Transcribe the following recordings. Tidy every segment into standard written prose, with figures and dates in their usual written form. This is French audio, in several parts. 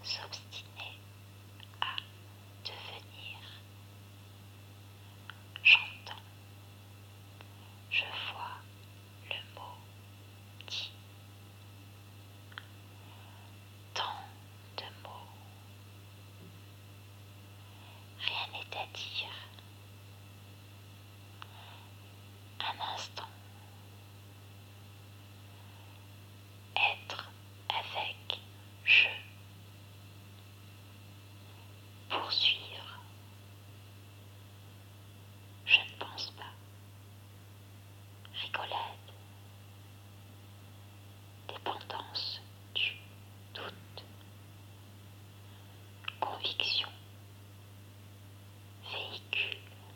s'obstiner à devenir. J'entends, je vois le mot dit. Tant de mots, rien n'est à dire. Un instant, être avec, je, poursuivre, je ne pense pas, rigolade, dépendance du doute, conviction, véhicule,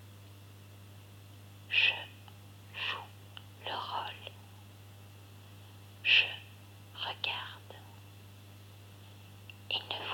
je joue le rôle, je regarde, il ne